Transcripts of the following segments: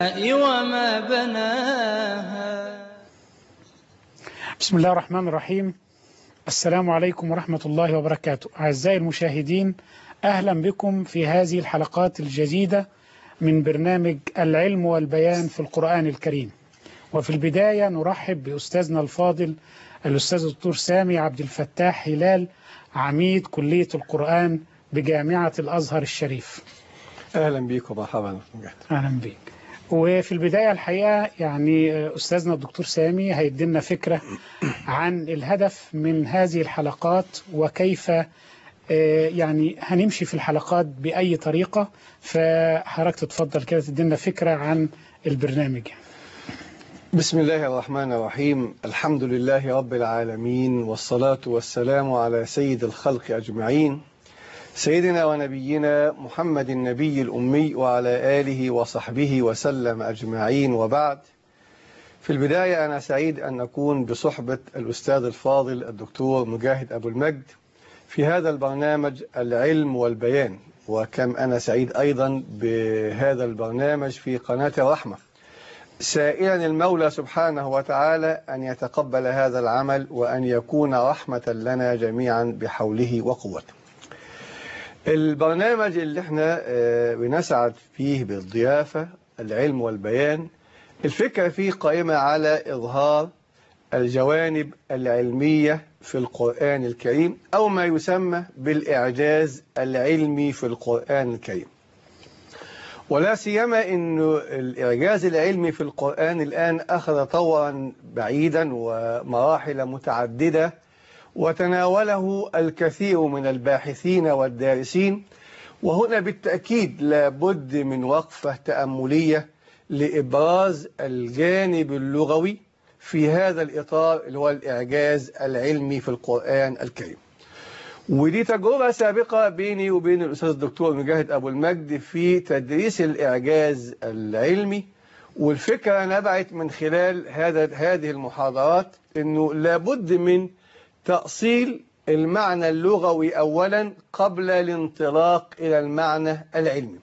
وما بناها. بسم الله الرحمن الرحيم. السلام عليكم ورحمة الله وبركاته. أعزائي المشاهدين، أهلا بكم في هذه الحلقات الجديدة من برنامج العلم والبيان في القرآن الكريم. وفي البداية نرحب بأستاذنا الفاضل الأستاذ الدكتور سامي عبد الفتاح هلال، عميد كلية القرآن بجامعة الأزهر الشريف. أهلا بيك ومرحبا. أهلا بيك. وفي البداية الحقيقة أستاذنا الدكتور سامي هيدينا فكرة عن الهدف من هذه الحلقات وكيف هنمشي في الحلقات بأي طريقة. فحضرتك تتفضل كده تدينا فكرة عن البرنامج. بسم الله الرحمن الرحيم. الحمد لله رب العالمين، والصلاة والسلام على سيد الخلق أجمعين، سيدنا ونبينا محمد النبي الأمي وعلى آله وصحبه وسلم أجمعين، وبعد. في البداية أنا سعيد أن أكون بصحبة الأستاذ الفاضل الدكتور مجاهد أبو المجد في هذا البرنامج العلم والبيان، وكم أنا سعيد أيضا بهذا البرنامج في قناة الرحمة، سائلا المولى سبحانه وتعالى أن يتقبل هذا العمل وأن يكون رحمة لنا جميعا بحوله وقوته. البرنامج اللي احنا بنسعد فيه بالضيافة العلم والبيان، الفكرة فيه قائمة على إظهار الجوانب العلمية في القرآن الكريم، أو ما يسمى بالإعجاز العلمي في القرآن الكريم. ولا سيما أن الإعجاز العلمي في القرآن الآن أخذ طورا بعيدا ومراحل متعددة، وتناوله الكثير من الباحثين والدارسين. وهنا بالتأكيد لابد من وقفة تأملية لإبراز الجانب اللغوي في هذا الإطار اللي هو الإعجاز العلمي في القرآن الكريم. ودي تجربة سابقة بيني وبين الأستاذ الدكتور مجاهد أبو المجد في تدريس الإعجاز العلمي، والفكرة نبعت من خلال هذه المحاضرات أنه لابد من تأصيل المعنى اللغوي أولا قبل الانطلاق إلى المعنى العلمي.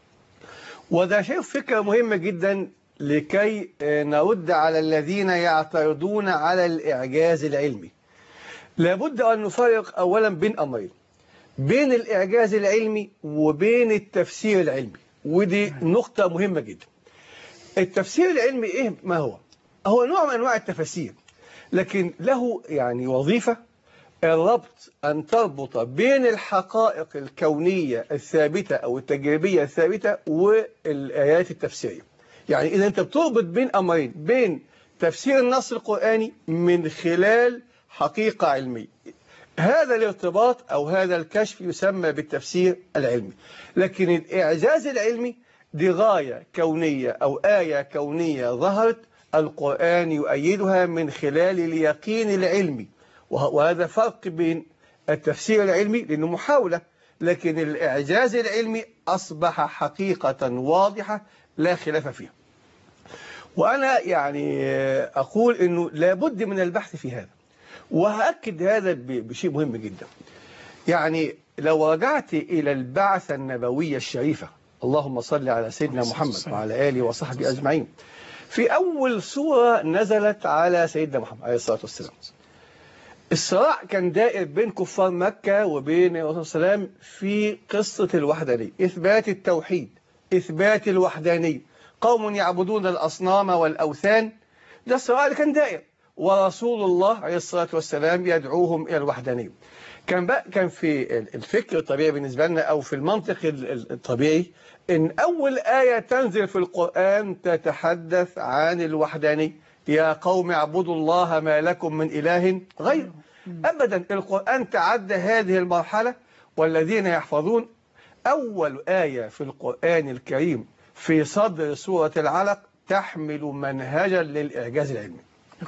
وده شيء فكرة مهمة جدا لكي نرد على الذين يعترضون على الإعجاز العلمي. لابد أن نفرق أولا بين أمرين، بين الإعجاز العلمي وبين التفسير العلمي، ودي نقطة مهمة جدا. التفسير العلمي إيه؟ ما هو؟ هو نوع من أنواع التفسير، لكن له وظيفة الربط، أن تربط بين الحقائق الكونية الثابتة أو التجريبية الثابتة والآيات التفسيرية. يعني إذا أنت بتربط بين أمرين، بين تفسير النص القرآني من خلال حقيقة علمية، هذا الارتباط أو هذا الكشف يسمى بالتفسير العلمي. لكن الإعجاز العلمي دي غاية كونية أو آية كونية ظهرت، القرآن يؤيدها من خلال اليقين العلمي، وهذا فرق بين التفسير العلمي لأنه محاولة، لكن الإعجاز العلمي أصبح حقيقة واضحة لا خلاف فيها. وأنا أقول أنه لابد من البحث في هذا، وهأكد هذا بشيء مهم جدا. لو رجعت إلى البعثة النبوية الشريفة، اللهم صل على سيدنا محمد وعلى آله وصحبه أجمعين، في أول سورة نزلت على سيدنا محمد عليه الصلاة والسلام، الصراع كان دائر بين كفار مكة وبين الرسول صلى الله عليه وسلم في قصة الوحدانية، إثبات التوحيد، إثبات الوحدانية. قوم يعبدون الأصنام والأوثان، ده الصراع اللي كان دائر، ورسول الله عليه الصلاة والسلام يدعوهم إلى الوحدانية. كان في الفكر الطبيعي بالنسبة لنا أو في المنطق الطبيعي إن أول آية تنزل في القرآن تتحدث عن الوحدانية، يا قوم اعبدوا الله ما لكم من إله غيره. أبدا القرآن تعدى هذه المرحلة. والذين يحفظون أول آية في القرآن الكريم في صدر سورة العلق تحمل منهجا للإعجاز العلمي.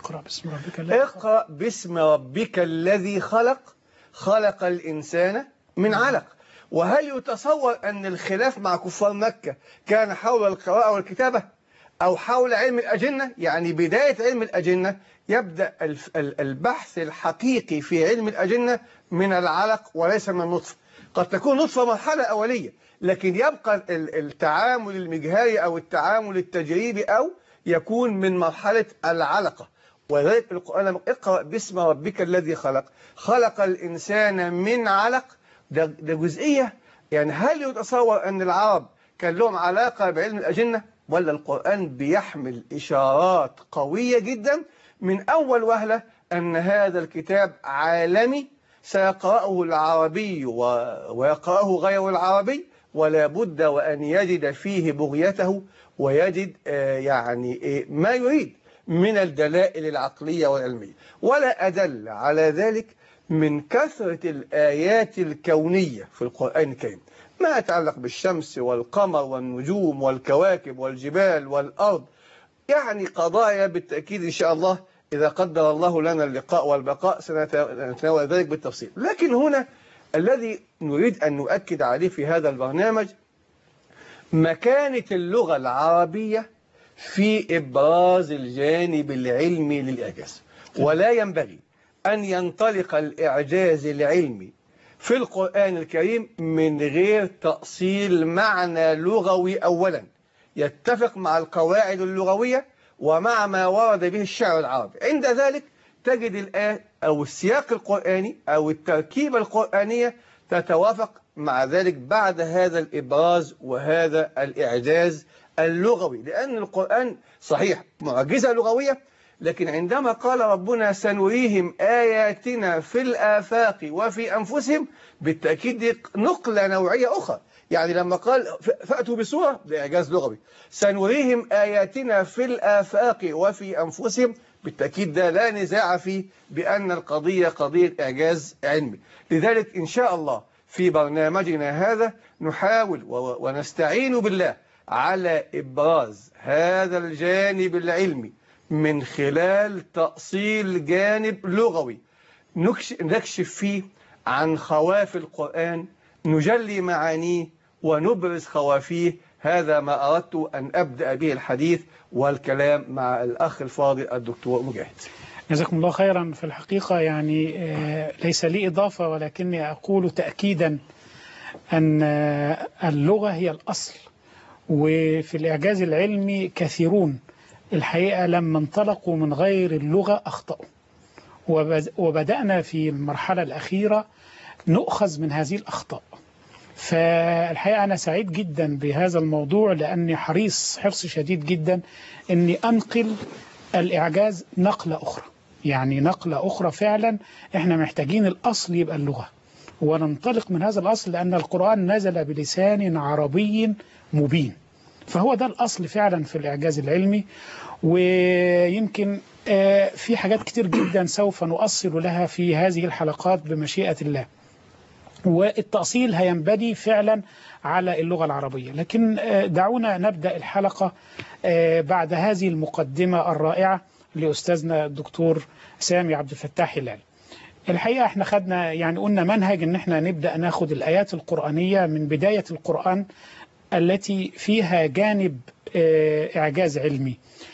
اقرأ باسم ربك الذي خلق الإنسان من علق. وهل يتصور أن الخلاف مع كفار مكة كان حول القراءة والكتابة أو حول علم الأجنة؟ بداية علم الأجنة يبدأ البحث الحقيقي في علم الأجنة من العلق وليس من النطفة. قد تكون نطفة مرحلة أولية، لكن يبقى التعامل المجهري أو التعامل التجريبي أو يكون من مرحلة العلقة. ولذلك القرآن لما اقرأ باسم ربك الذي خلق، خلق الإنسان من علق، ده جزئية. يعني هل يتصور أن العرب كان لهم علاقة بعلم الأجنة؟ ولا القرآن بيحمل إشارات قوية جدا من أول وهلة أن هذا الكتاب عالمي سيقرأه العربي ويقرأه غير العربي، ولا بد وأن يجد فيه بغيته ويجد يعني ما يريد من الدلائل العقلية والعلمية. ولا أدل على ذلك من كثرة الآيات الكونية في القرآن الكريم، ما يتعلق بالشمس والقمر والنجوم والكواكب والجبال والأرض، يعني قضايا بالتأكيد إن شاء الله إذا قدر الله لنا اللقاء والبقاء سنتناول ذلك بالتفصيل. لكن هنا الذي نريد أن نؤكد عليه في هذا البرنامج مكانة اللغة العربية في إبراز الجانب العلمي للإعجاز. ولا ينبغي أن ينطلق الإعجاز العلمي في القرآن الكريم من غير تأصيل معنى لغوي أولا يتفق مع القواعد اللغوية ومع ما ورد به الشعر العربي. عند ذلك تجد الآية أو السياق القرآني أو التركيبة القرآنية تتوافق مع ذلك بعد هذا الإبراز وهذا الإعجاز اللغوي. لأن القرآن صحيح معجزة لغوية، لكن عندما قال ربنا سنريهم آياتنا في الآفاق وفي أنفسهم، بالتأكيد دي نقلة نوعية أخرى. يعني لما قال فأتوا بسورة، ده إعجاز لغوي. سنريهم آياتنا في الآفاق وفي أنفسهم، بالتأكيد ده لا نزاع فيه بأن القضية قضية إعجاز علمي. لذلك إن شاء الله في برنامجنا هذا نحاول ونستعين بالله على إبراز هذا الجانب العلمي من خلال تأصيل جانب لغوي نكشف فيه عن خواف القرآن، نجلي معانيه ونبرز خوافيه. هذا ما أردت أن أبدأ به الحديث والكلام مع الأخ الفاضل الدكتور مجاهد. جزاكم الله خيرا. في الحقيقة يعني ليس لي إضافة، ولكني أقول تأكيدا أن اللغة هي الأصل، وفي الإعجاز العلمي كثيرون الحقيقة لما انطلقوا من غير اللغة أخطأوا، وبدأنا في المرحلة الأخيرة نؤخذ من هذه الأخطاء. فالحقيقة أنا سعيد جدا بهذا الموضوع، لأني حرص شديد جدا أني أنقل الإعجاز نقلة أخرى، يعني نقلة أخرى فعلا. إحنا محتاجين الأصل يبقى اللغة، وننطلق من هذا الأصل، لأن القرآن نزل بلسان عربي مبين، فهو ده الأصل فعلا في الإعجاز العلمي. ويمكن في حاجات كتير جدا سوف نؤصل لها في هذه الحلقات بمشيئة الله، والتأصيل هينبني فعلا على اللغة العربية. لكن دعونا نبدأ الحلقة بعد هذه المقدمة الرائعة لأستاذنا الدكتور سامي عبد الفتاح هلال. الحقيقة احنا خدنا يعني قلنا منهج ان احنا نبدأ ناخد الآيات القرآنية من بداية القرآن التي فيها جانب إعجاز علمي،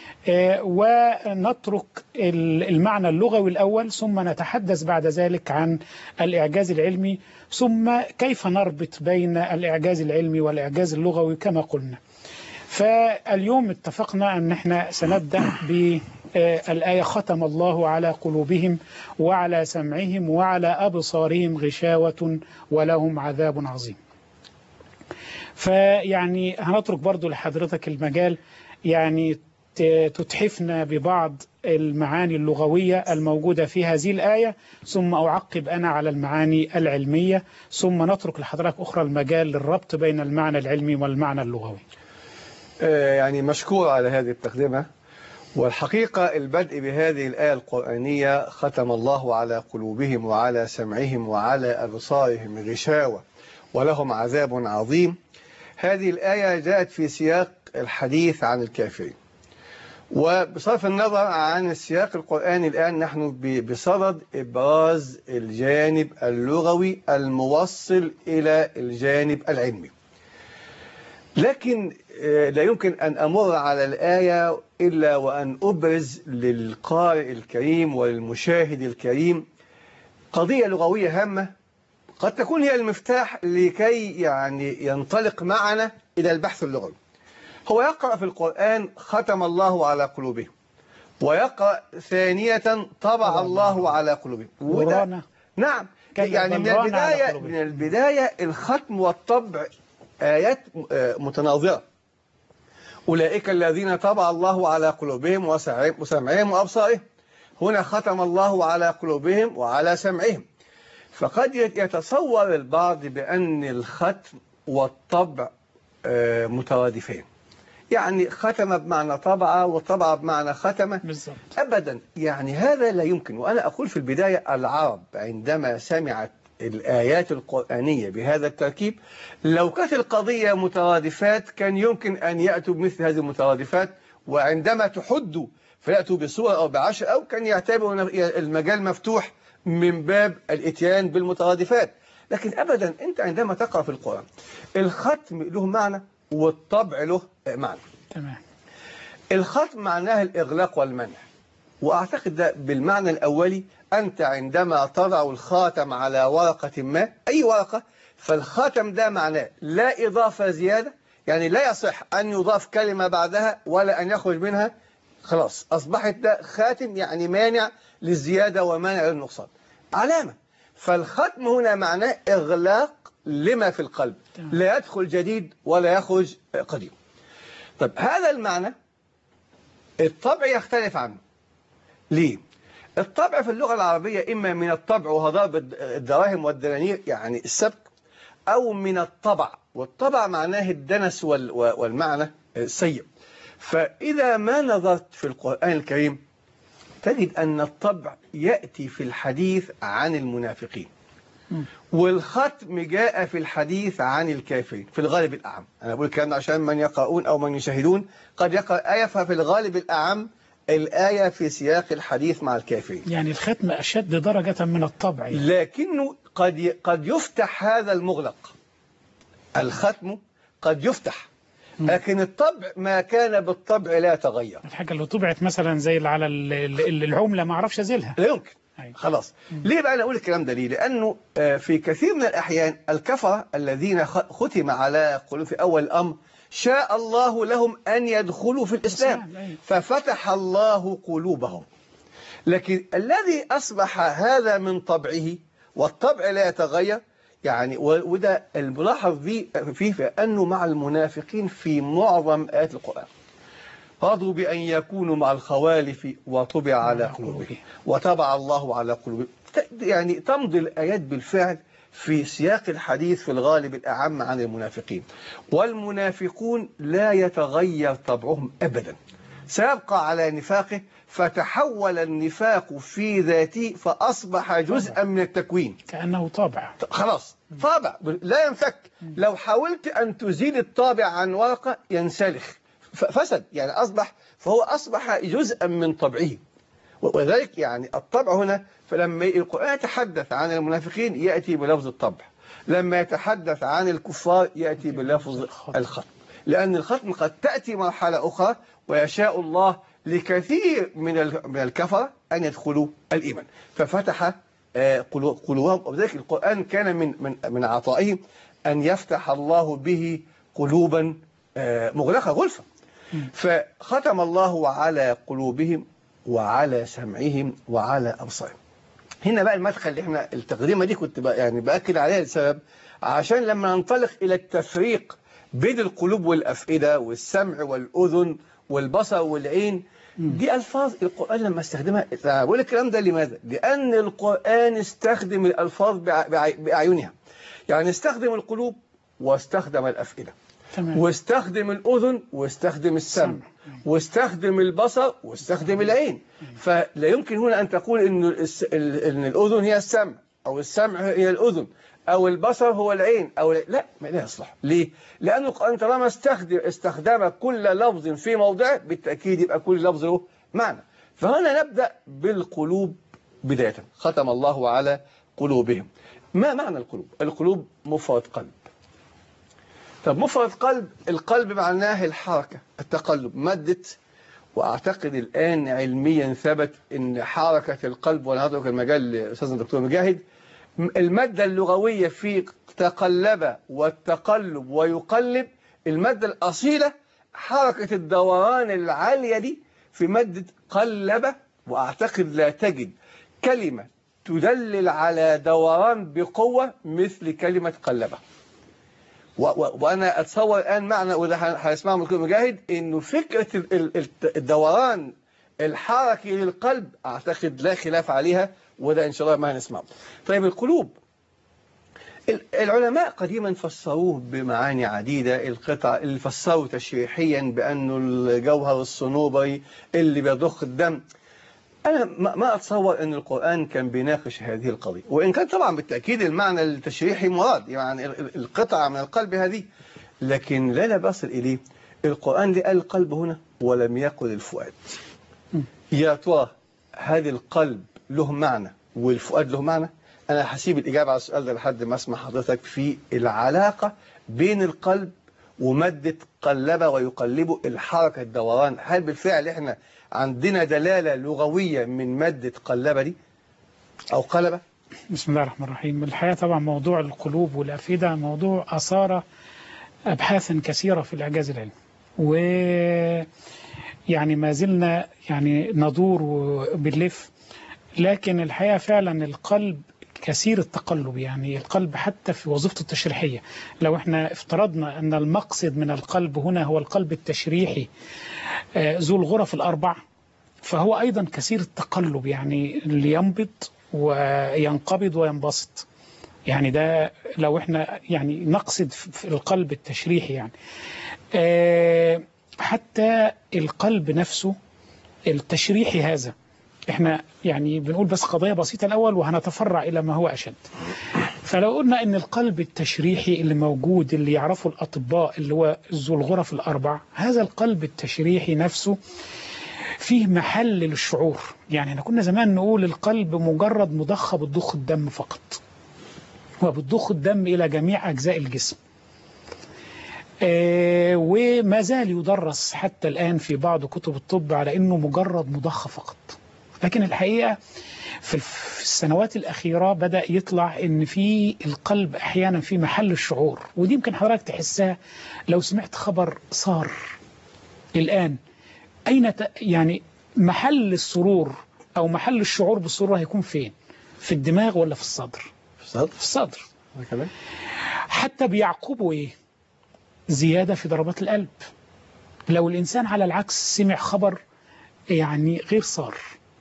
ونترك المعنى اللغوي الأول، ثم نتحدث بعد ذلك عن الإعجاز العلمي، ثم كيف نربط بين الإعجاز العلمي والإعجاز اللغوي كما قلنا. فاليوم اتفقنا أن احنا سنبدأ بالآية ختم الله على قلوبهم وعلى سمعهم وعلى أبصارهم غشاوة ولهم عذاب عظيم. فيعني هنترك برضو لحضرتك المجال، يعني تتحفنا ببعض المعاني اللغوية الموجودة في هذه الآية، ثم أعقب أنا على المعاني العلمية، ثم نترك لحضرتك أخرى المجال للربط بين المعنى العلمي والمعنى اللغوي. يعني مشكور على هذه التقدمة. والحقيقة البدء بهذه الآية القرآنية ختم الله على قلوبهم وعلى سمعهم وعلى أبصارهم غشاوة ولهم عذاب عظيم. هذه الآية جاءت في سياق الحديث عن الكافرين، وبصرف النظر عن السياق القرآني الآن نحن بصدد إبراز الجانب اللغوي الموصل إلى الجانب العلمي. لكن لا يمكن أن أمر على الآية إلا وأن أبرز للقارئ الكريم وللمشاهد الكريم قضية لغوية هامة قد تكون هي المفتاح لكي يعني ينطلق معنا إلى البحث اللغوي. هو يقرأ في القرآن ختم الله على قلوبهم، ويقرأ ثانية طبع الله على قلوبهم. ورانا نعم، كلا يعني بل ران على قلوبهم. من البداية الختم والطبع آيات متناظرة. أولئك الذين طبع الله على قلوبهم وسمعهم وأبصارهم. هنا ختم الله على قلوبهم وعلى سمعهم. فقد يتصور البعض بأن الختم والطبع مترادفين، يعني ختم بمعنى طبع وطبع بمعنى ختم. بالضبط. أبدا، يعني هذا لا يمكن. وأنا أقول في البداية العرب عندما سمعت الآيات القرآنية بهذا التركيب، لو كانت القضية مترادفات كان يمكن أن يأتوا بمثل هذه المترادفات، وعندما تحدوا فيأتوا بصورة أو بعشر، أو كان يعتبروا المجال مفتوح من باب الاتيان بالمترادفات. لكن أبدا، أنت عندما تقرأ في القرآن الختم له معنى والطبع له معنى. تمام. الختم معناه الإغلاق والمنع، وأعتقد ده بالمعنى الأولي. أنت عندما تضع الخاتم على ورقة ما، أي ورقة، فالخاتم ده معناه لا إضافة زيادة، يعني لا يصح أن يضاف كلمة بعدها ولا أن يخرج منها، خلاص أصبحت ده خاتم، يعني مانع للزيادة ومانع للنقصان، علامة. فالختم هنا معناه إغلاق لما في القلب، لا يدخل جديد ولا يخرج قديم. طب هذا المعنى الطبع يختلف عنه. ليه؟ الطبع في اللغة العربية إما من الطبع وهو ضرب الدراهم والدنانير، يعني السبك، أو من الطبع، والطبع معناه الدنس والمعنى السيء. فإذا ما نظرت في القرآن الكريم تجد أن الطبع يأتي في الحديث عن المنافقين، والختم جاء في الحديث عن الكافرين في الغالب الأعم. أنا أقول الكلام عشان من يقرؤون أو من يشاهدون قد يقرأ آية ففي الغالب الأعم الآية في سياق الحديث مع الكافرين. يعني الختم أشد درجة من الطبع، لكنه قد يفتح هذا المغلق. الختم قد يفتح، لكن الطبع ما كان بالطبع لا يتغير. الحاجة اللي طبعت مثلا زي اللي على العملة ما أعرفش أزيلها، لا يمكن. خلاص. ليه بقى أنا أقول الكلام ده؟ ليه؟ لأنه في كثير من الأحيان الكفرة الذين ختم على قلوب في أول الأمر شاء الله لهم أن يدخلوا في الإسلام ففتح الله قلوبهم، لكن الذي أصبح هذا من طبعه والطبع لا يتغير، يعني وده الملاحظ فيه أنه مع المنافقين في معظم آيات القرآن رضوا بأن يكونوا مع الخوالف وطبع على قلوبهم وطبع الله على قلوبهم. يعني تمضي الآيات بالفعل في سياق الحديث في الغالب الأعم عن المنافقين، والمنافقون لا يتغير طبعهم أبدا، سيبقى على نفاقه، فتحول النفاق في ذاته فأصبح جزءا من التكوين، كأنه طابع، خلاص طابع لا ينفك. لو حاولت أن تزيل الطابع عن ورقة ينسلخ، فسد، يعني فهو أصبح جزءا من طبعه. وذلك يعني الطبع هنا، فلما القرآن يتحدث عن المنافقين يأتي بلفظ الطبع، لما يتحدث عن الكفار يأتي بلفظ الختم، لأن الختم قد تأتي مرحلة أخرى ويشاء الله لكثير من الكفرة أن يدخلوا الإيمان ففتح قلوبهم. وبذلك القرآن كان من عطائه أن يفتح الله به قلوبا مغلقة غلفة. فختم الله على قلوبهم وعلى سمعهم وعلى أبصارهم. هنا بقى المدخل اللي احنا التقديمة دي كنت يعني بأكد عليها لسبب، عشان لما ننطلق إلى التفريق بين القلوب والأفئدة والسمع والأذن والبصر والعين، دي ألفاظ القرآن لما استخدمها. بقول الكلام ده لماذا؟ لأن القرآن استخدم الألفاظ بأعينها، يعني استخدم القلوب واستخدم الأفئدة، واستخدم الأذن واستخدم السمع واستخدم البصر واستخدم العين. فلا يمكن هنا أن تقول إن الأذن هي السمع أو السمع هي الأذن أو البصر هو العين أو لا يصلح. ليه؟ لأن القرآن طالما استخدم كل لفظ في موضعه بالتأكيد يبقى كل لفظ له معنى. فهنا نبدأ بالقلوب بداية. ختم الله على قلوبهم. ما معنى القلوب؟ القلوب مفرد قلب. طب مفرد قلب، القلب معناه الحركة، التقلب، مادة. وأعتقد الآن علميا ثبت أن حركة القلب، وأنا هترك المجال لأستاذنا الدكتور مجاهد، المادة اللغوية في تقلب والتقلب ويقلب، المادة الأصيلة حركة الدوران العالية دي في مادة قلب. وأعتقد لا تجد كلمة تدلل على دوران بقوة مثل كلمة قلبة. وأنا أتصور الآن معنى، وده هنسمعه من دكتور مجاهد، إنه فكرة الدوران الحركي للقلب أعتقد لا خلاف عليها، وده إن شاء الله ما هنسمعه. طيب القلوب، العلماء قديما فسروه بمعاني عديدة. القطع اللي فسروا تشريحيا بأنه الجوهر الصنوبري اللي بيضخ الدم. أنا ما أتصور أن القرآن كان بيناقش هذه القضية، وإن كان طبعا بالتأكيد المعنى التشريحي مراد، يعني القطعة من القلب هذه، لكن لا بصل إليه. القرآن اللي قال القلب هنا ولم يقل الفؤاد. يا ترى هذا القلب له معنى والفؤاد له معنى؟ أنا هسيب الإجابة على السؤال ده لحد ما أسمع حضرتك في العلاقة بين القلب ومادة قلب ويقلبه، الحركة الدوران. هل بالفعل إحنا عندنا دلالة لغوية من مادة قلبة دي أو قلبة؟ بسم الله الرحمن الرحيم. الحقيقة طبعا موضوع القلوب والأفئدة موضوع أثار أبحاثا كثيرة في الإعجاز العلمي، ويعني ما زلنا يعني ندور وبنلف، لكن الحقيقة فعلا القلب كثير التقلب. يعني القلب حتى في وظيفته التشريحية، لو احنا افترضنا أن المقصد من القلب هنا هو القلب التشريحي ذو الغرف الأربع، فهو أيضا كثير التقلب، يعني اللي ينبض وينقبض وينبسط. يعني ده لو احنا يعني نقصد في القلب التشريحي يعني. حتى القلب نفسه التشريحي هذا، احنا يعني بنقول بس قضية بسيطة الأول وهنتفرع إلى ما هو أشد. فلو قلنا ان القلب التشريحي اللي موجود اللي يعرفه الأطباء اللي هو ذو الغرف الأربع، هذا القلب التشريحي نفسه فيه محل للشعور. يعني احنا كنا زمان نقول القلب مجرد مضخة بتضخ الدم فقط، وبتضخ الدم إلى جميع أجزاء الجسم. وما زال يدرس حتى الآن في بعض كتب الطب على أنه مجرد مضخة فقط. لكن الحقيقة في السنوات الأخيرة بدأ يطلع أن في القلب أحيانا في محل الشعور، ودي يمكن حضرتك تحسها لو سمعت خبر صار الآن. أين يعني محل السرور أو محل الشعور بالسرور هيكون فين؟ في الدماغ ولا في الصدر؟ في الصدر. حتى بيعقبوا إيه؟ زيادة في ضربات القلب. لو الإنسان على العكس سمع خبر يعني غير صار،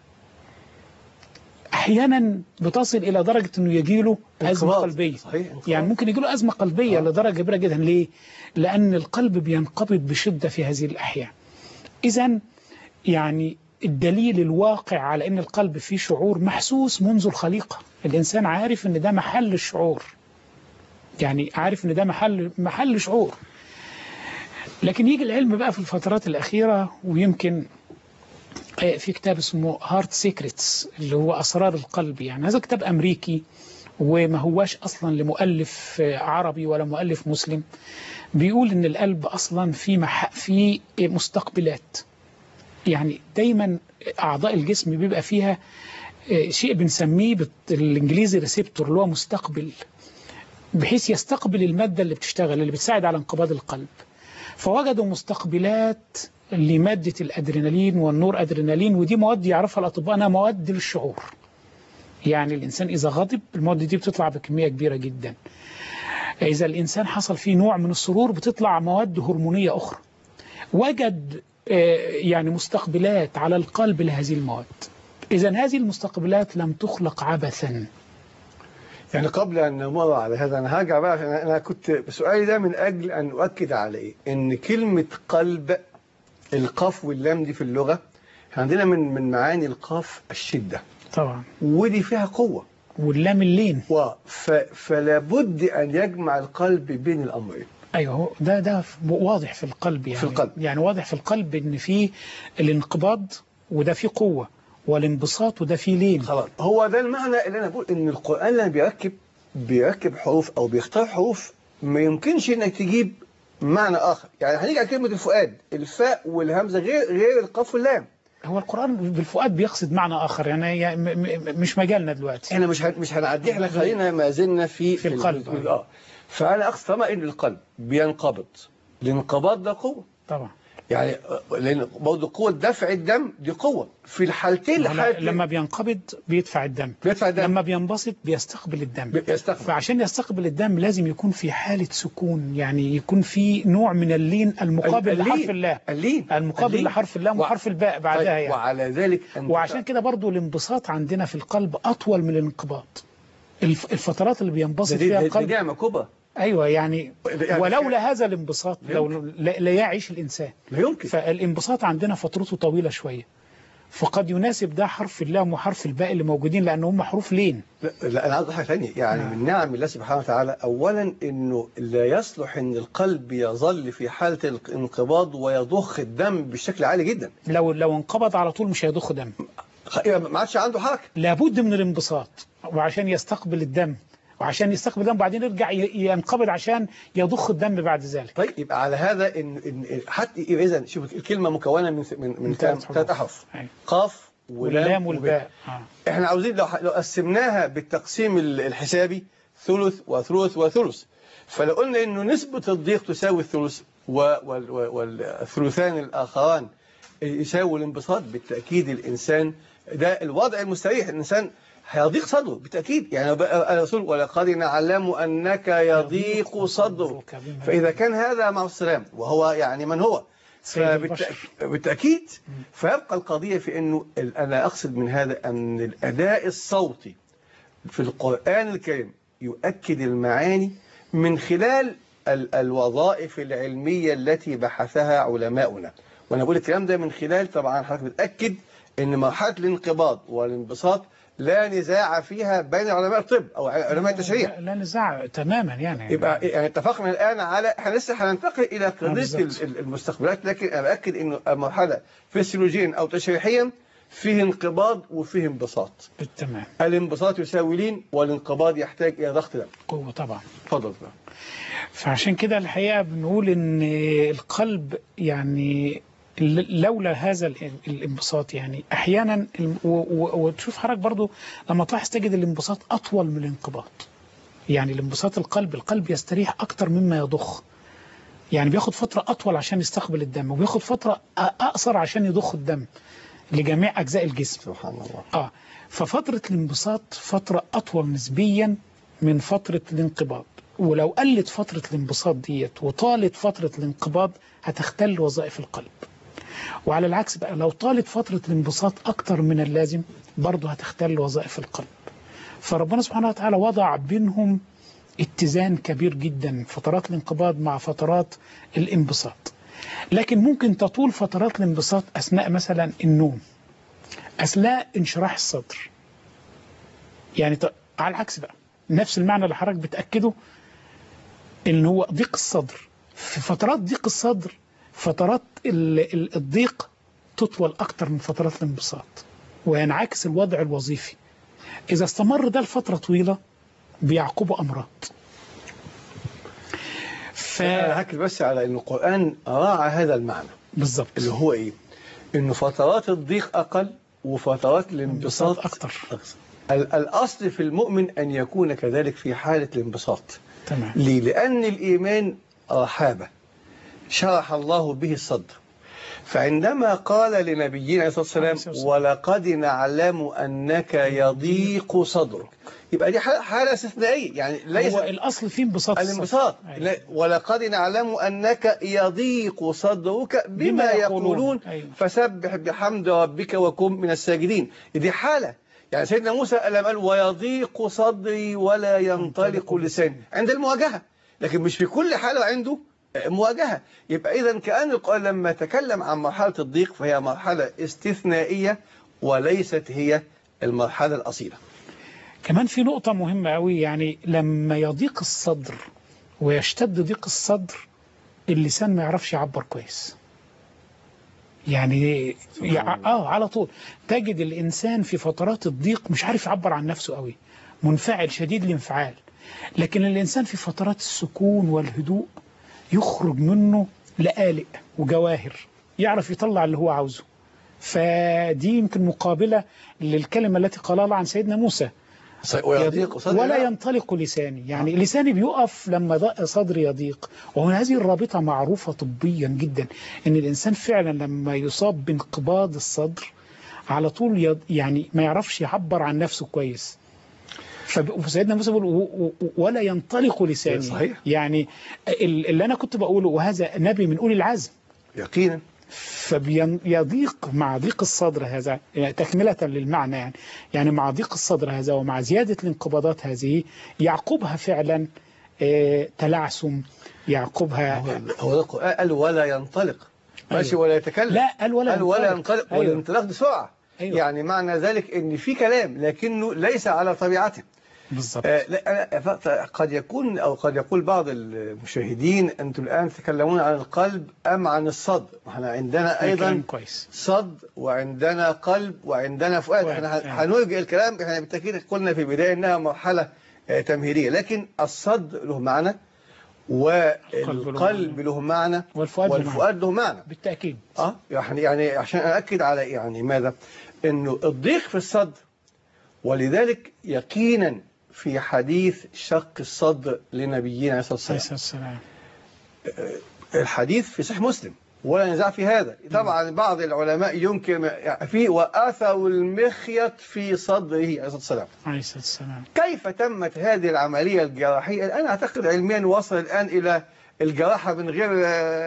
أحيانا بتصل إلى درجة أنه يجيله أزمة قلبية. صحيح. يعني ممكن يجيله أزمة قلبية لدرجة كبيرة جدا. ليه؟ لأن القلب بينقبض بشدة في هذه الأحيان. إذن يعني الدليل الواقع على أن القلب فيه شعور محسوس منذ الخليقة. الإنسان عارف أن ده محل الشعور، يعني عارف أن ده محل شعور. لكن يجي العلم بقى في الفترات الأخيرة، ويمكن في كتاب اسمه هارت سيكريتس اللي هو أسرار القلب. يعني هذا كتاب أمريكي وما هواش أصلا لمؤلف عربي ولا مؤلف مسلم. بيقول إن القلب أصلا في مستقبلات. يعني دايما أعضاء الجسم بيبقى فيها شيء بنسميه بالإنجليزي ريسبتور، اللي هو مستقبل، بحيث يستقبل المادة اللي بتشتغل اللي بتساعد على انقباض القلب. فوجدوا مستقبلات لمادة الأدرينالين والنور أدرينالين، ودي مواد يعرفها الأطباء أنها مواد للشعور. يعني الإنسان إذا غضب المواد دي بتطلع بكمية كبيرة جدا. إذا الإنسان حصل فيه نوع من السرور بتطلع مواد هرمونية أخرى. وجد يعني مستقبلات على القلب لهذه المواد. إذا هذه المستقبلات لم تخلق عبثا. يعني قبل أن نمر على هذا أنا هرجع بقى، أنا كنت سؤالي ده من أجل أن أؤكد على إيه؟ إن كلمة قلب، القاف واللام دي في اللغة عندنا من معاني القاف الشدة طبعا، ودي فيها قوة، واللام اللين. فلا بد أن يجمع القلب بين الأمرين. أيوه، ده واضح في القلب. يعني في القلب. يعني واضح في القلب إن فيه الانقباض وده فيه قوة، والانبساط وده فيه لين. خلاص، هو ده المعنى اللي أنا بقول إن القرآن لما بيركب حروف أو بيختار حروف ما يمكنش إنك تجيب معنى آخر. يعني هنيجي على كلمة الفؤاد، الفاء والهمزة غير القاف واللام. هو القرآن بالفؤاد بيقصد معنى آخر يعني مش مجالنا دلوقتي. احنا مش هنعدي، احنا خلينا ما زلنا في القلب. فأنا أقصد طبعا إن القلب بينقبض. الانقباض ده قوة طبعا، يعني، لأن برضه قوة دفع الدم دي قوة في الحالتين. لما بينقبض بيدفع الدم، لما بينبسط بيستقبل الدم. فعشان يستقبل الدم لازم يكون في حالة سكون، يعني يكون في نوع من اللين المقابل لحرف الله، المقابل لحرف الله وحرف الباء بعدها يعني. وعلى ذلك وعشان كده برضه الانبساط عندنا في القلب أطول من الانقباض. الفترات اللي بينبسط فيها القلب دي نعمة كبرى. أيوة يعني ولولا هذا الانبساط لا يعيش الإنسان، لا يمكن. فالانبساط عندنا فترته طويلة شوية، فقد يناسب ده حرف اللام وحرف الباء اللي موجودين لأن هم حروف لين. لا أنا عايز حاجة ثانية يعني من نعم الله سبحانه وتعالى. أولا إنه لا يصلح إن القلب يظل في حالة الانقباض ويضخ الدم بشكل عالي جدا. لو انقبض على طول مش هيضخ دم، ما عادش عنده حركة. لابد من الانبساط وعشان يستقبل الدم، وعشان يستقبل الدم بعدين يرجع ينقبض عشان يضخ الدم بعد ذلك. طيب يبقى على هذا إن حتى إذا شوف الكلمة مكونة من 3 أحرف، قاف ولام والباء. احنا عاوزين لو قسمناها بالتقسيم الحسابي ثلث وثلث وثلث، فلو قلنا إنه نسبة الضيق تساوي الثلث والثلثان الآخران يساوي الانبساط، بالتأكيد الإنسان ده الوضع المستريح. الإنسان هيضيق صدره بالتأكيد يعني. الرسول ولقد نعلم أنك يضيق صدرك، فإذا كان هذا مع السلام وهو يعني من هو بالتأكيد، فيبقى القضية في أنه أنا أقصد من هذا أن الأداء الصوتي في القرآن الكريم يؤكد المعاني من خلال الوظائف العلمية التي بحثها علماؤنا. وأنا بقول الكلام ده من خلال طبعا حضرتك بتأكد أن مرحلة الانقباض والانبساط لا نزاع فيها بين علماء الطب أو علماء التشريع. لا نزاع تماما يعني. يبقى يعني اتفقنا الآن على احنا لسه هننتقل إلى قضية المستقبلات، لكن أنا بأكد إنه مرحلة فسيولوجيا أو تشريحيا فيه انقباض وفيه انبساط. بالتمام. الانبساط يساوي لين والانقباض يحتاج إلى ضغط دم. قوة طبعا. اتفضل. فعشان كده الحقيقة بنقول إن القلب يعني لولا هذا الانبساط يعني احيانا وتشوف حضرتك برضو لما تلاحظ تجد الانبساط اطول من الانقباض. يعني الانبساط القلب يستريح اكتر مما يضخ، يعني بياخد فترة اطول عشان يستقبل الدم وبياخد فترة اقصر عشان يضخ الدم لجميع اجزاء الجسم. سبحان الله. ففترة الانبساط فترة اطول نسبيا من فترة الانقباض، ولو قلت فترة الانبساط ديت وطالت فترة الانقباض هتختل وظائف القلب. وعلى العكس بقى لو طالت فترة الانبساط أكتر من اللازم برضه هتختل وظائف القلب. فربنا سبحانه وتعالى وضع بينهم اتزان كبير جدا، فترات الانقباض مع فترات الانبساط. لكن ممكن تطول فترات الانبساط أثناء مثلا النوم، أثناء انشراح الصدر. يعني على العكس بقى نفس المعنى اللي حضرتك بتأكده إن هو ضيق الصدر، في فترات ضيق الصدر فترات الضيق تطول أكتر من فترات الانبساط، وينعكس الوضع الوظيفي. إذا استمر ده لفترة طويلة بيعقبه أمراض. هكذا بس على أن القرآن راعى هذا المعنى بالضبط، اللي هو إيه؟ إنه فترات الضيق أقل وفترات الانبساط أكتر. الأصل في المؤمن أن يكون كذلك في حالة الانبساط. تمام. ليه؟ لأن الإيمان رحابة شرح الله به الصدر. فعندما قال لنبينا عليه الصلاة والسلام ولقد نعلم أنك يضيق صدرك، يبقى دي حالة استثنائية يعني ليس هو الأصل فيه انبساط الانبساط. ولقد نعلم أنك يضيق صدرك بما يقولون فسبح بحمد ربك وكن من الساجدين. دي حالة يعني سيدنا موسى لما قال ويضيق صدري ولا ينطلق لساني عند المواجهة، لكن مش في كل حالة عنده مواجهة. يبقى إذن كأن القرآن لما تكلم عن مرحلة الضيق فهي مرحلة استثنائية وليست هي المرحلة الأصيلة. كمان في نقطة مهمة قوي، يعني لما يضيق الصدر ويشتد ضيق الصدر اللسان ما يعرفش يعبر كويس. يعني على طول تجد الإنسان في فترات الضيق مش عارف يعبر عن نفسه قوي، منفعل شديد الانفعال. لكن الإنسان في فترات السكون والهدوء يخرج منه لآلئ وجواهر، يعرف يطلع اللي هو عاوزه. فدي يمكن مقابلة للكلمة التي قالها الله عن سيدنا موسى ويضيق صدري ولا ينطلق لساني. يعني لساني بيقف لما صدري يضيق. وهنا هذه الرابطة معروفة طبيا جدا، ان الانسان فعلا لما يصاب بانقباض الصدر على طول يعني ما يعرفش يعبر عن نفسه كويس. فسيدنا موسى بيقول ولا ينطلق لساني. صحيح. يعني اللي انا كنت بقوله، وهذا نبي من اولي العزم يقينا. فبيضيق مع ضيق الصدر هذا، يعني تكملة للمعنى، يعني مع ضيق الصدر هذا ومع زيادة الانقباضات هذه يعقبها فعلا تلعثم، يعقبها. هو قال ولا ينطلق، ماشي، ولا يتكلم. لا، قال ولا ينطلق. أيوة. والانطلاق بسرعة. أيوة. يعني معنى ذلك ان في كلام لكنه ليس على طبيعته. بالضبط. قد يكون أو قد يقول بعض المشاهدين أنتم الآن تتكلمون عن القلب أم عن الصدر؟ احنا عندنا أيضا صد وعندنا قلب وعندنا فؤاد. احنا هنرجع الكلام. احنا بالتأكيد قلنا في البداية إنها مرحلة تمهيدية، لكن الصد له معنى والقلب له معنى والفؤاد له معنى بالتأكيد. يعني عشان أأكد على يعني ماذا؟ إنه الضيق في الصدر، ولذلك يقينا في حديث شق الصدر لنبينا عليه الصلاة والسلام، الحديث في صحيح مسلم ولا نزاع في هذا. طبعا بعض العلماء ينكر فيه وآثروا المخيط في صدره عليه الصلاة والسلام. كيف تمت هذه العملية الجراحية؟ الآن أعتقد علميا وصل الآن إلى الجراحة من غير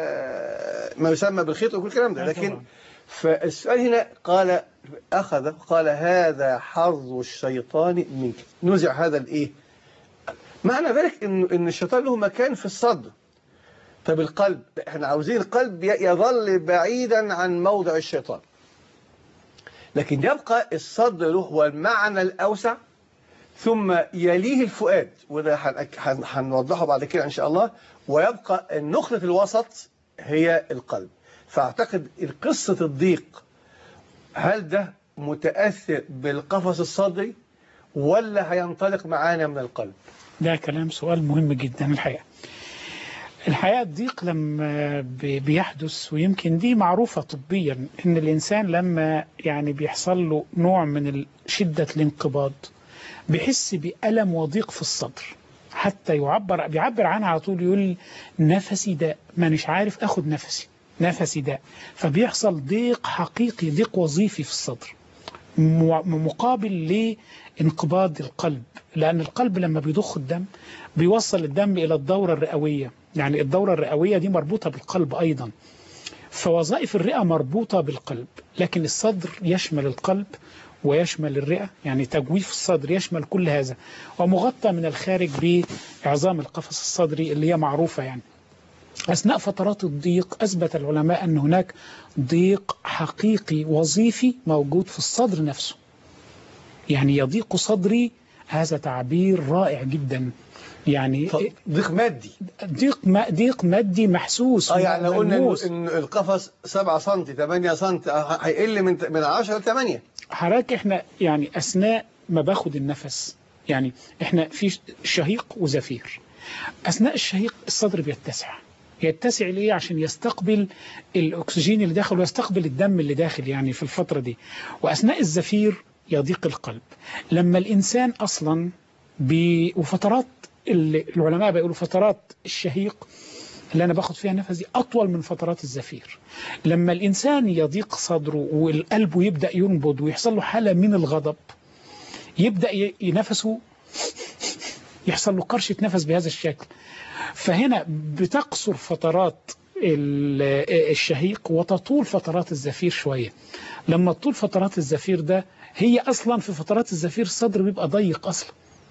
ما يسمى بالخيط وكل الكلام ده. لكن فالسؤال هنا قال هذا حظ الشيطان منك، نزع هذا الايه. معنى ذلك ان الشيطان له مكان في الصدر. طب القلب، احنا عاوزين القلب يظل بعيدا عن موضع الشيطان، لكن يبقى الصدر له هو المعنى الاوسع، ثم يليه الفؤاد، وده هنوضحه بعد كده ان شاء الله، ويبقى النقطة الوسط هي القلب. فاعتقد قصة الضيق، هل ده متأثر بالقفص الصدري ولا هينطلق معانا من القلب؟ ده كلام سؤال مهم جدا. الحقيقة الضيق لما بيحدث، ويمكن دي معروفة طبيا، ان الانسان لما يعني بيحصل له نوع من شدة الانقباض بيحس بألم وضيق في الصدر، حتى بيعبر عنها على طول، يقول نفسي داء، مانيش عارف اخد نفسي داء. فبيحصل ضيق حقيقي، ضيق وظيفي في الصدر، مقابل لانقباض القلب، لأن القلب لما بيضخ الدم بيوصل الدم إلى الدورة الرئوية. يعني الدورة الرئوية دي مربوطة بالقلب أيضا، فوظائف الرئة مربوطة بالقلب، لكن الصدر يشمل القلب ويشمل الرئة، يعني تجويف الصدر يشمل كل هذا، ومغطى من الخارج بعظام القفص الصدري اللي هي معروفة. يعني أثناء فترات الضيق أثبت العلماء أن هناك ضيق حقيقي وظيفي موجود في الصدر نفسه. يعني يضيق صدري، هذا تعبير رائع جدا. يعني ضيق مادي، ضيق مادي محسوس. يعني لو قلنا ان القفص 7 سم 8 سم هيقل من 10 ل 8. حضرتك احنا يعني أثناء ما باخد النفس، يعني احنا في شهيق وزفير. أثناء الشهيق الصدر يتسع ليه؟ عشان يستقبل الأكسجين اللي داخل ويستقبل الدم اللي داخل يعني في الفترة دي. وأثناء الزفير يضيق القلب. لما الإنسان أصلا وفترات العلماء بيقولوا فترات الشهيق اللي أنا باخد فيها نفس دي أطول من فترات الزفير. لما الإنسان يضيق صدره والقلب يبدأ ينبض ويحصل له حالة من الغضب، يبدأ نفسه يحصل له قرشة نفس بهذا الشكل. فهنا بتقصر فترات الشهيق وتطول فترات الزفير شوية. لما تطول فترات الزفير ده، هي أصلا في فترات الزفير الصدر بيبقى ضيق أصلا،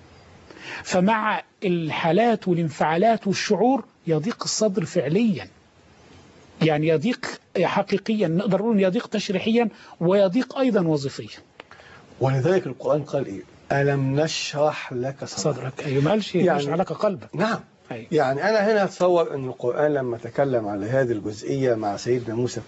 فمع الحالات والانفعالات والشعور يضيق الصدر فعليا. يعني يضيق حقيقيا، نقدر نقول يضيق تشريحيا ويضيق أيضا وظيفيا. ولذلك القرآن قال إيه؟ ألم نشرح لك صدرك. أيوة، ما قالش نشرح لك قلبك. نعم. أيوة. يعني أنا هنا أتصور أن القرآن لما تكلم على هذه الجزئية مع سيدنا موسى،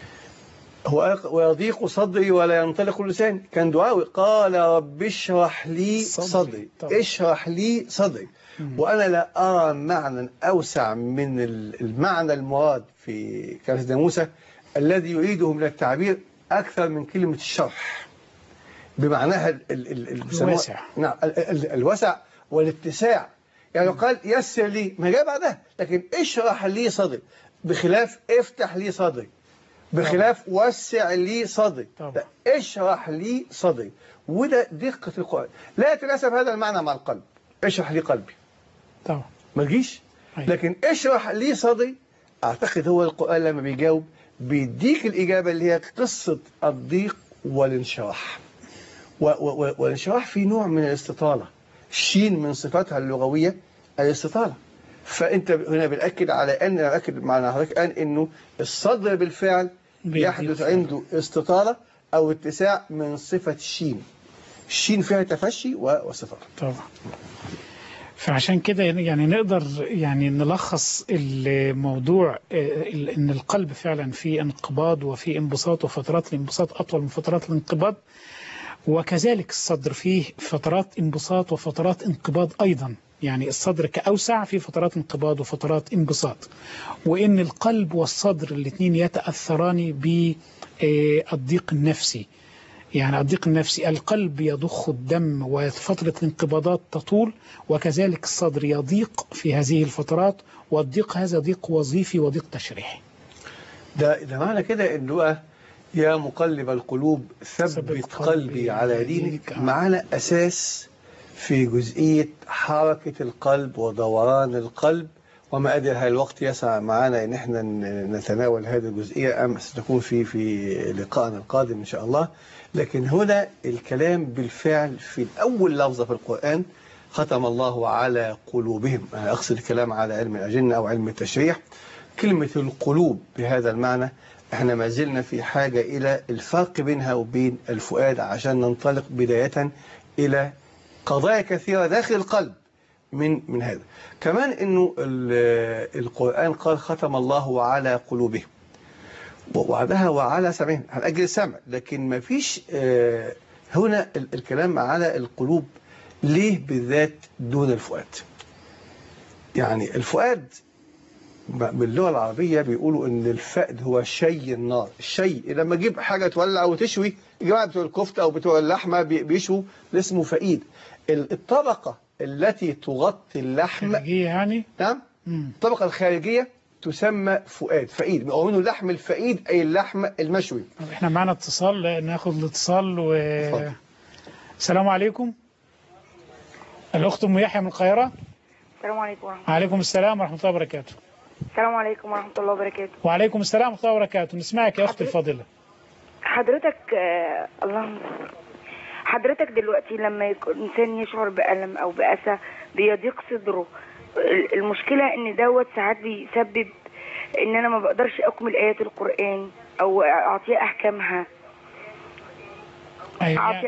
هو ويضيق صدري ولا ينطلق لساني، كان دعاء قال رب اشرح لي صدري. اشرح لي صدري. وأنا لا أرى معنى أوسع من المعنى المراد في كلام سيدنا موسى الذي يريده من التعبير أكثر من كلمة الشرح بمعناها الواسع. نعم، الوسع والاتساع. يعني قال يسر لي ما جاء بعدها، لكن اشرح لي صدري، بخلاف افتح لي صدري، بخلاف وسع لي صدري. اشرح لي صدري، وده دقة القرآن. لا يتناسب هذا المعنى مع القلب، اشرح لي قلبي طبعا ما تجيش. لكن اشرح لي صدري، اعتقد هو القرآن لما بيجاوب بيديك الإجابة اللي هي قصة الضيق والانشراح. والانشراح فيه نوع من الاستطالة، الشين من صفاتها اللغوية الاستطالة. فأنت هنا بنأكد على أن أكد معنى حضرتك أنه الصدر بالفعل يحدث عنده استطالة أو اتساع من صفة الشين. الشين فيها تفشي واستطالة. طبعا. فعشان كده يعني نقدر يعني نلخص الموضوع ان القلب فعلا فيه انقباض وفيه انبساط، وفترات الانبساط اطول من فترات الانقباض، وكذلك الصدر فيه فترات انبساط وفترات انقباض ايضا. يعني الصدر كأوسع في فترات انقباض وفترات انبساط، وان القلب والصدر الاثنين يتأثران بالضيق النفسي. يعني الضيق النفسي، القلب يضخ الدم وفترة الانقباضات تطول، وكذلك الصدر يضيق في هذه الفترات، والضيق هذا ضيق وظيفي وضيق تشريحي. ده معنى كده انه يا مقلب القلوب ثبت قلبي على دينك. معنا أساس في جزئية حركة القلب ودوران القلب، وما أدري هل الوقت يسع معنا إن احنا نتناول هذه الجزئية أم ستكون في لقائنا القادم إن شاء الله. لكن هنا الكلام بالفعل في أول لفظة في القرآن، ختم الله على قلوبهم. أنا أقصد الكلام على علم الأجنة أو علم التشريح. كلمة القلوب بهذا المعنى احنا ما زلنا في حاجة إلى الفرق بينها وبين الفؤاد، عشان ننطلق بداية إلى قضايا كثيرة داخل القلب من هذا. كمان إنه القرآن قال ختم الله على قلوبهم، وبعدها وعلى سمعهم، على أجل السمع. لكن ما فيش هنا الكلام على القلوب ليه بالذات دون الفؤاد؟ يعني الفؤاد باللغة العربية بيقولوا ان الفأد هو شي النار. الشي لما تجيب حاجة تولع وتشوي، الجماعة بتوع الكفتة او بتوع اللحمة بيشوا، اسمه فئيد. الطبقة التي تغطي اللحم يعني نعم، الطبقة الخارجية تسمى فؤاد، فئيد، او منه اللحم الفئيد اي اللحم المشوي. احنا معنا اتصال، ناخد الاتصال السلام عليكم. الاخت ام يحيى من القاهرة. السلام عليكم ورحمة الله. وعليكم السلام ورحمة الله وبركاته. السلام عليكم ورحمة الله وبركاته. وعليكم السلام ورحمة الله وبركاته. نسمعك يا أختي الفاضلة. حضرتك اللهم حضرتك دلوقتي لما إنسان يشعر بألم أو بأسى بيضيق صدره، المشكلة إن دوت ساعات بيسبب إن أنا ما بقدرش أكمل آيات القرآن أو أعطيه أحكامها. أيوة.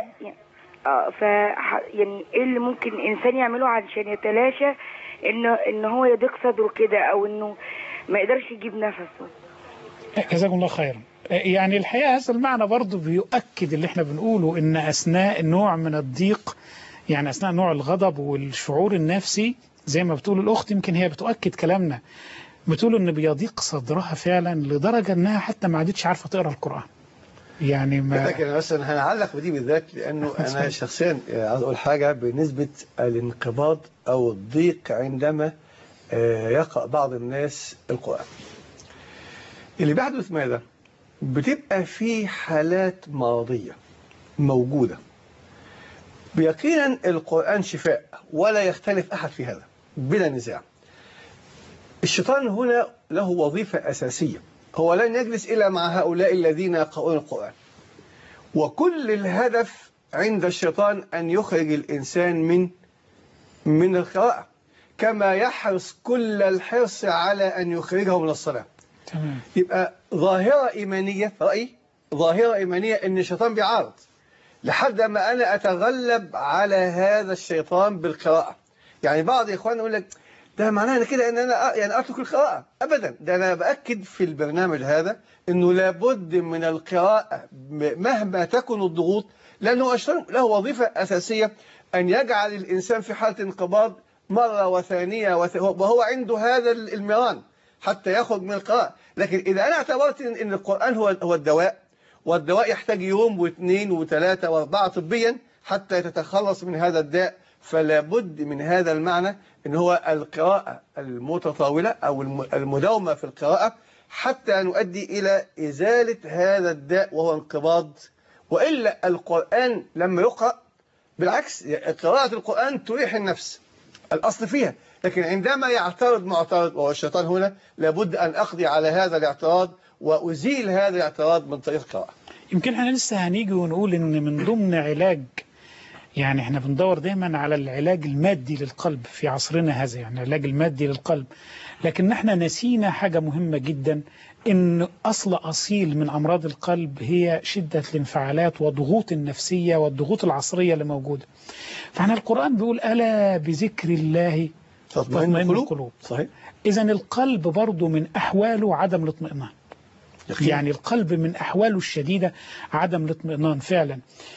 يعني إيه اللي ممكن الإنسان يعمله علشان يتلاشى إن هو يضيق صدره كده، أو إنه ما يقدرش يجيب نفسه؟ جزاكم الله خيرا. يعني الحقيقة هذا المعنى برضو بيؤكد اللي احنا بنقوله، إن أثناء نوع من الضيق، يعني أثناء نوع الغضب والشعور النفسي زي ما بتقول الأخت، يمكن هي بتؤكد كلامنا، بتقول إن بيضيق صدرها فعلا لدرجة إنها حتى ما عادتش عارفة تقرأ القرآن. يعني ما لكن مثلا هنعلق بدي بالذات، لأنه أنا شخصيا عايز أقول حاجة بنسبة الانقباض أو الضيق عندما يقرأ بعض الناس القرآن. اللي بيحدث ماذا؟ بتبقى في حالات مرضية موجودة. بيقينا القرآن شفاء ولا يختلف أحد في هذا بلا نزاع. الشيطان هنا له وظيفة أساسية، هو لن يجلس إلا مع هؤلاء الذين يقرؤون القرآن، وكل الهدف عند الشيطان أن يخرج الإنسان من القراءة، كما يحرص كل الحرص على أن يخرجه من الصلاة. تمام. يبقى ظاهرة إيمانية، رأيي ظاهرة إيمانية أن الشيطان بيعارض لحد ما أنا أتغلب على هذا الشيطان بالقراءة. يعني بعض إخواننا يقول لك ده معناه كده أن أنا يعني أترك القراءة. أبدا، ده أنا بأكد في البرنامج هذا أنه لابد من القراءة مهما تكن الضغوط، لأنه الشيطان له وظيفة أساسية أن يجعل الإنسان في حالة انقباض مرة وثانية وهو عنده هذا المران حتى يخرج من القراءة. لكن إذا أنا اعتبرت أن القرآن هو الدواء، والدواء يحتاج يوم واثنين وثلاثة واربعة طبيا حتى تتخلص من هذا الداء. فلا بد من هذا المعنى ان هو القراءة المتطاولة او المداومة في القراءة حتى نؤدي الى ازالة هذا الداء وهو انقباض. وإلا القرآن لما يقرأ بالعكس قراءة القرآن تريح النفس الأصل فيها، لكن عندما يعترض معترض وهو الشيطان هنا لابد أن أقضي على هذا الاعتراض وأزيل هذا الاعتراض من طريق القراءة. يمكن احنا لسه هنيجي ونقول ان من ضمن علاج، يعني احنا بندور دايما على العلاج المادي للقلب في عصرنا هذا، يعني العلاج المادي للقلب، لكن احنا نسينا حاجة مهمة جدا، ان اصيل من امراض القلب هي شدة الانفعالات والضغوط النفسية والضغوط العصرية اللي موجودة. فاحنا القرآن بيقول ألا بذكر الله تطمئن القلوب. صحيح. إذا القلب برضو من أحواله عدم الاطمئنان، يعني القلب من أحواله الشديدة عدم الاطمئنان فعلا.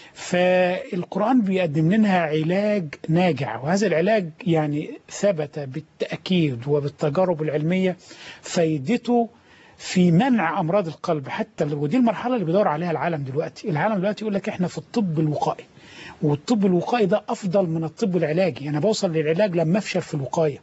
فالقرآن بيقدم لنا علاج ناجع، وهذا العلاج يعني ثبت بالتأكيد وبالتجارب العلمية فايدته في منع أمراض القلب حتى، ودي المرحلة اللي بيدور عليها العالم دلوقتي. العالم دلوقتي يقول لك احنا في الطب الوقائي، والطب الوقائي ده أفضل من الطب العلاجي. أنا بوصل للعلاج لما أفشل في الوقاية.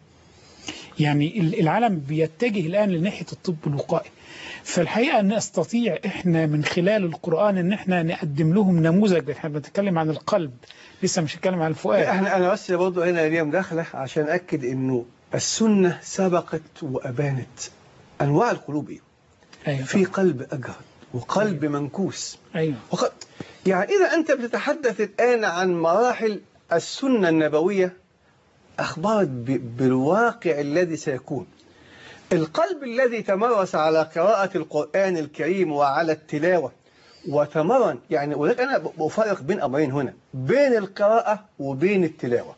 يعني العالم بيتجه الآن لناحية الطب الوقائي. فالحقيقة أن نستطيع إحنا من خلال القرآن أن إحنا نقدم لهم نموذج. إحنا بنتكلم عن القلب لسه مش هنتكلم عن الفؤاد. أنا بس برضه هنا اليوم داخلة عشان أكد أنه السنة سبقت وأبانت أنواع القلوب. أيوة. في قلب أجهد وقلب منكوس. أيوة. يعني إذا أنت بتتحدث الآن عن مراحل السنة النبوية أخبرت بالواقع الذي سيكون. القلب الذي تمرس على قراءة القرآن الكريم وعلى التلاوة وتمرن، يعني ولكن أنا بفرق بين أمرين هنا، بين القراءة وبين التلاوة.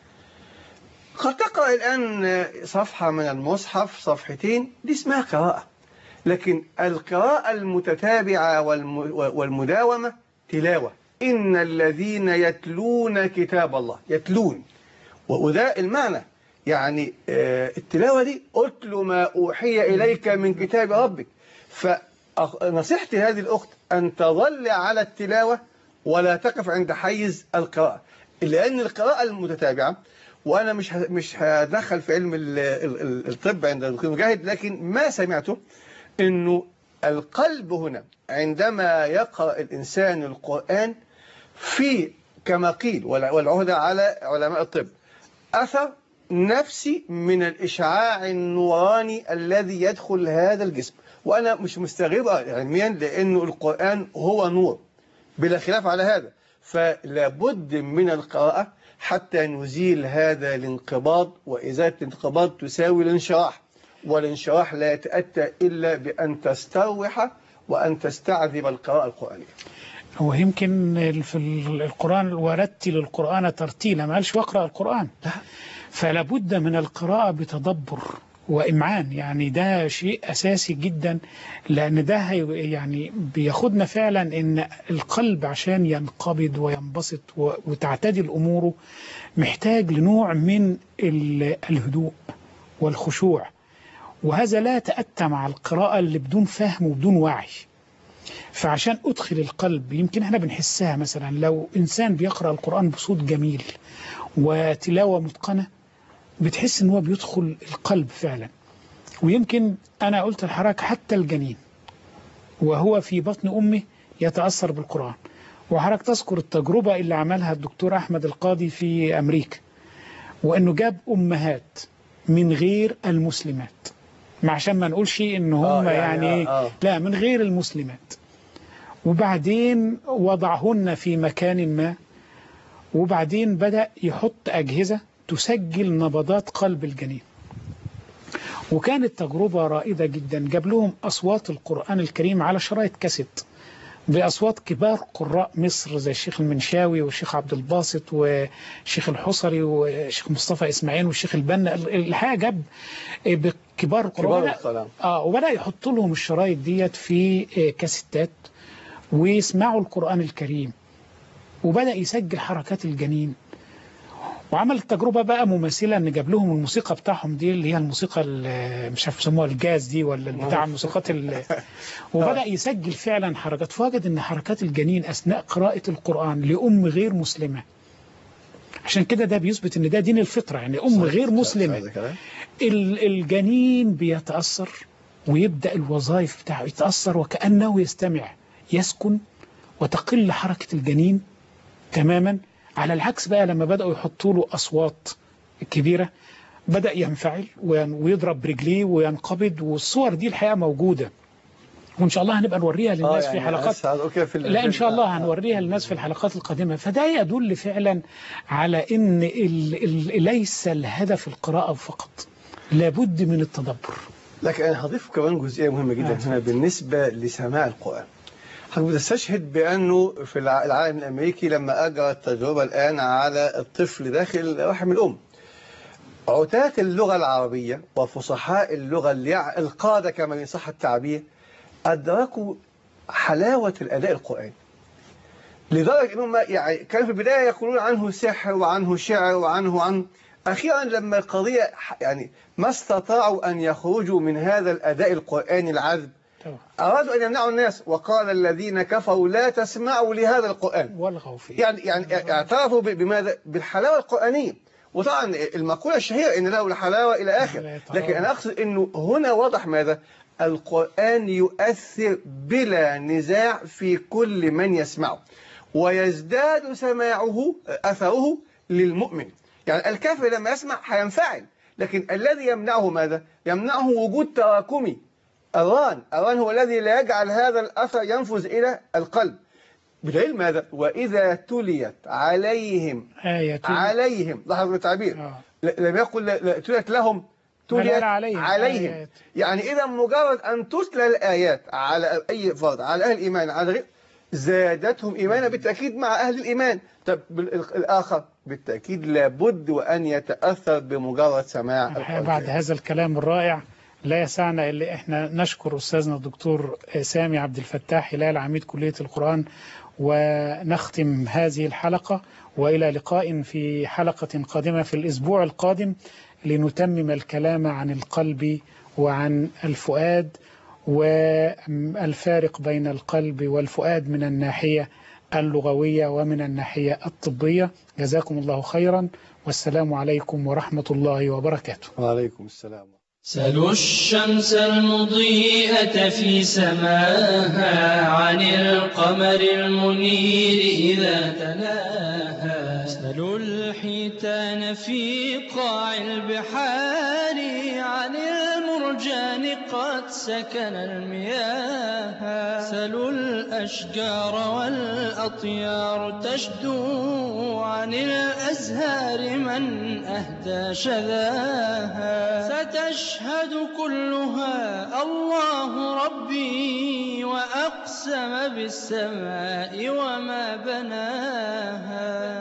قد تقرأ الآن صفحة من المصحف صفحتين، دي اسمها قراءة، لكن القراءة المتتابعة والمداومة تلاوة. إن الذين يتلون كتاب الله، يتلون، وده المعنى. يعني التلاوة دي أتل ما أوحي إليك من كتاب ربك. فنصيحتي هذه الأخت أن تظل على التلاوة ولا تقف عند حيز القراءة، لأن القراءة المتتابعة، وأنا مش هدخل في علم الطب عند الدكتور مجاهد، لكن ما سمعته إنه القلب هنا عندما يقرأ الإنسان القرآن في كما قيل والعهدة على علماء الطب أثر نفسي من الإشعاع النوراني الذي يدخل هذا الجسم. وأنا مش مستغرب علميا لأنه القرآن هو نور بلا خلاف على هذا. فلا بد من القراءة حتى نزيل هذا الانقباض، وإزالة الانقباض تساوي الانشراح، والانشراح لا يتأتى إلا بأن تستروح وأن تستعذب القراءة القرآنية. هو يمكن في القرآن ورتل القرآن ترتيلا، ما قالش واقرأ القرآن، فلا بد من القراءة بتدبر وإمعان. يعني ده شيء أساسي جدا، لأن ده يعني بياخدنا فعلا إن القلب عشان ينقبض وينبسط وتعتدل أموره محتاج لنوع من الهدوء والخشوع، وهذا لا يتأتى مع القراءة اللي بدون فهم وبدون وعي. فعشان أدخل القلب، يمكن احنا بنحسها مثلا لو إنسان بيقرأ القرآن بصوت جميل وتلاوة متقنة، بتحس ان هو بيدخل القلب فعلا. ويمكن أنا قلت لحضرتك حتى الجنين وهو في بطن أمه يتأثر بالقرآن. وحضرتك تذكر التجربة اللي عملها الدكتور أحمد القاضي في أمريكا، وأنه جاب أمهات من غير المسلمات، عشان ما نقولش إن هم لا، من غير المسلمات، وبعدين وضعهن في مكان ما، وبعدين بدأ يحط أجهزة تسجل نبضات قلب الجنين. وكانت تجربة رائدة جدا. جاب لهم أصوات القرآن الكريم على شرايط كاسيت بأصوات كبار قراء مصر زي الشيخ المنشاوي والشيخ عبد الباسط والشيخ الحصري والشيخ مصطفى إسماعيل والشيخ البنا. الحقيقة جاب بكبار قراء وبدأ يحط لهم الشرايط ديت في كاسيتات ويسمعوا القرآن الكريم، وبدأ يسجل حركات الجنين. وعمل تجربة بقى مماثلة ان جاب لهم الموسيقى بتاعهم دي اللي هي الموسيقى مش عارف يسموها الجاز دي ولا بتاع الموسيقات وبدأ يسجل فعلا حركات، فوجد ان حركات الجنين اثناء قراءة القرآن لأم غير مسلمة، عشان كده ده بيثبت ان ده دين الفطرة، يعني أم غير مسلمة الجنين بيتأثر ويبدأ الوظائف بتاعه يتأثر وكأنه يستمع، يسكن وتقل حركة الجنين تماما. على العكس بقى لما بدأوا يحطوا له أصوات كبيرة بدأ ينفعل ويضرب برجليه وينقبض، والصور دي الحقيقة موجودة وإن شاء الله هنبقى نوريها للناس يعني في حلقات لا إن شاء الله هنوريها للناس في الحلقات القادمة. فده يدل فعلا على إن ليس الهدف القراءة فقط، لابد من التدبر. لكن أنا هضيف كمان جزئية مهمة جدا هنا بالنسبة لسماع القرآن. حضرتك بتستشهد بأنه في العالم الأمريكي لما أجرى التجربة الآن على الطفل داخل رحم الأم، عتاة اللغة العربية وفصحاء اللغة القادة كما إن صح التعبير أدركوا حلاوة الأداء القرآني، لدرجة أنهم يعني كانوا في البداية يقولون عنه سحر وعنه شعر وعنه أخيرا لما القضية يعني ما استطاعوا أن يخرجوا من هذا الأداء القرآني العذب أرادوا أن يمنعوا الناس، وقال الذين كفروا لا تسمعوا لهذا القرآن والغوا فيه. يعني اعترفوا بماذا؟ بالحلاوة القرآنية. وطبعا المقولة الشهيرة إن له الحلاوة إلى آخر، لكن أنا أقصد أنه هنا واضح ماذا؟ القرآن يؤثر بلا نزاع في كل من يسمعه، ويزداد سماعه أثره للمؤمن. يعني الكافر لما يسمع هينفعل، لكن الذي يمنعه ماذا؟ يمنعه وجود تراكمي. الران هو الذي لا يجعل هذا الأثر ينفذ إلى القلب. بدليل ماذا؟ وإذا تليت عليهم لاحظوا التعبير لم يقل تليت لهم، تليت عليهم. يعني إذا مجرد أن تتلى الآيات على أي فرد، على أهل الإيمان على غير، زادتهم إيمانا بالتأكيد مع أهل الإيمان. طب الآخر بالتأكيد لابد وأن يتأثر بمجرد سماع القرآن. بعد هذا الكلام الرائع لا يسعنا إلا إحنا نشكر أستاذنا الدكتور سامي عبد الفتاح هلال عميد كلية القرآن، ونختم هذه الحلقة وإلى لقاء في حلقة قادمة في الأسبوع القادم لنتمم الكلام عن القلب وعن الفؤاد والفارق بين القلب والفؤاد من الناحية اللغوية ومن الناحية الطبية. جزاكم الله خيرا، والسلام عليكم ورحمة الله وبركاته. وعليكم السلام. سلوا الشمس المضيئة في سماها عن القمر المنير إذا تلاها، سلوا الحيتان في قاع البحار عن المرجان قد سكن المياه، سلوا الأشجار والأطيار تشدو عن الأزهار من أهدى شذاها، ستشهد كلها الله ربي وأقسم بالسماء وما بناها.